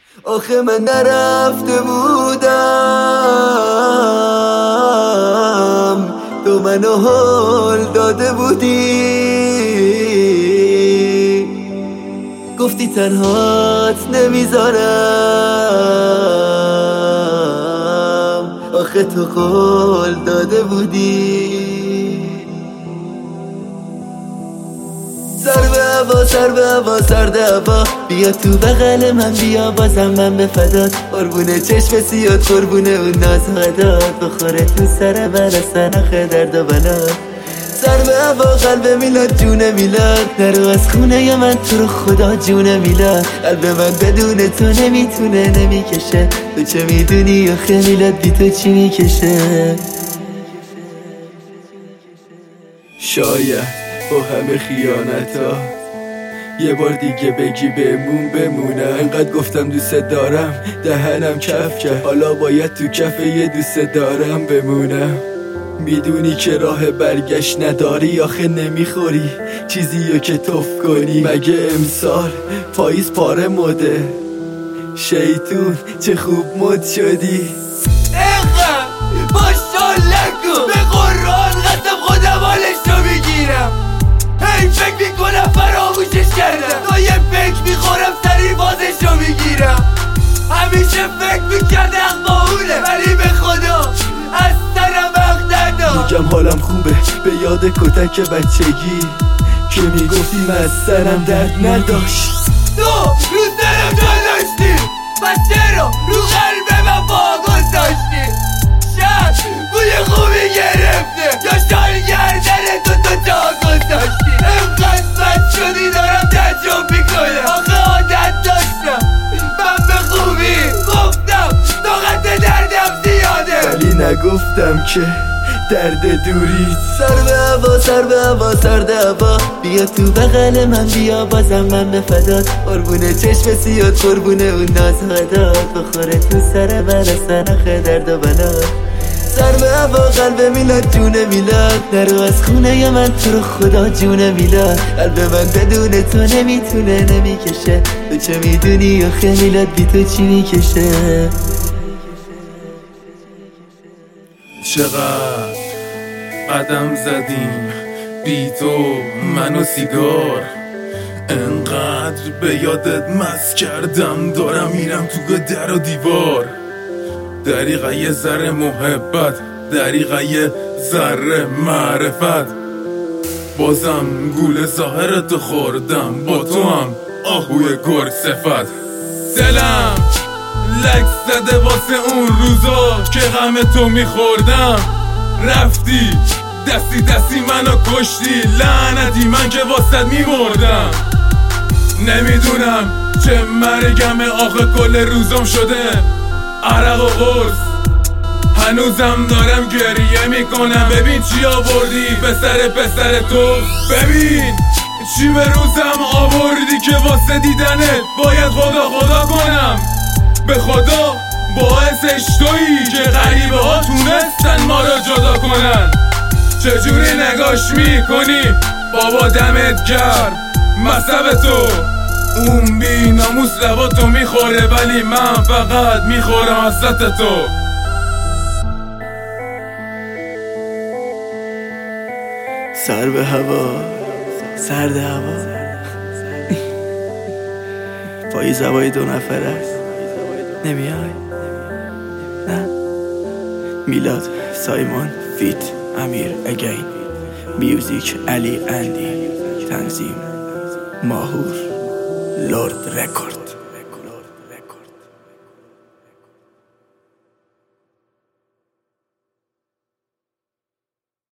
آخه من نرفته بودم، تو منو حال داده بودی، گفتی تنهات نمیذارم، آخه تو قول داده بودی. سر به هوا، سر به هوا، سرد هوا، بیا تو بغل من، بیا بازم من به فدات، قربونه چشم سیاد، قربونه اون ناز غدات، بخوره تو سر برسن آخه درد و بلات. سر به هوا، قلب میلاد، جون میلاد، نرو از خونه من، تو رو خدا جون میلاد، قلب من بدون تو نمیتونه نمیکشه، تو چه میدونی آخه میلاد بی تو چی میکشه. شاید با همه خیانتا یه بار دیگه بگی بمونم، انقدر گفتم دوست دارم دهنم کف کرد، حالا باید تو کف یه دوست دارم بمونم. میدونی که راه برگشت نداری، آخه نمیخوری چیزیو که توف کنی، مگه امسال پاییز پاره مده، شیطون چه خوب مد شدی. اینقدر ماشالله کن، به قرآن قسم خودم حالش رو میگیرم، هی فکر میکنم فراموشش کردم، تا یه فکر میخورم سریع بازش رو میگیرم، همیشه فکر میکرد اقباونه، ولی به خدا از سرم حق نداد. میگم حالم خوبه به یاد کتک بچگی که میگفتیم از سرم درد نداشت. تو رو سرم جا داشتی، پس چرا رو قلب من پا گذاشتی؟ شاید بوی خوبی گرفته، یا شال گردن تو جا گذاشتی، اینقدر بد شدی دارم تعجب میکنم، آخه عادت داشتم من به خوبی گفتم طاقت دردم زیاده، ولی نگفتم که درد دوری. سر به هوا، سر به هوا، سرد هوا، بیا تو بغل من، بیا بازم من به فدات، قربونه چشم سیاد، قربونه اون ناز غدات، بخوره تو سر برسن آخه درد و بلات. سر به هوا، قلب میلاد، جون میلاد، نرو از خونه من، تو رو خدا جون میلاد، قلب من بدون تو نمیتونه نمیکشه، تو چه میدونی آخه میلاد بی تو چی میکشه. چقدر قدم زدیم بی تو من و سیگار، انقدر به یادت مست کردم دارم میرم تو در و دیوار، دریغه یه ذره محبت، دریغه یه ذره معرفت، بازم گول ظاهرتو خوردم، با تو هم آهوی گرگ صفت، دلم لک زده واسه اون روزا که غم تو میخوردم، رفتی دستی دستی منو کشتی، لعنتی من که واسه میمردم، نمیدونم چه مرگم آخه کل روزم شده عرق و قرص، هنوزم دارم گریه میکنم، ببین چی آوردی به سر تو، ببین چی به روزم آوردی که واسه دیدنت باید خدا کنم، به خدا باعثش تویی که غریبه ها تونستن ما را جدا کنن، چجوری نگاش میکنی بابا دمت گرم، مصب تو اون بی ناموس لباتو میخوره، ولی من فقط میخورم از سطح تو. سر به هوا، سرد هوا، پاییز هوای دو نفر است، نمیای؟ نه؟ میلاد سایمون فیت امیر اگین، میوزیک علی اندی، تنظیم ماهور، لورد رکورد.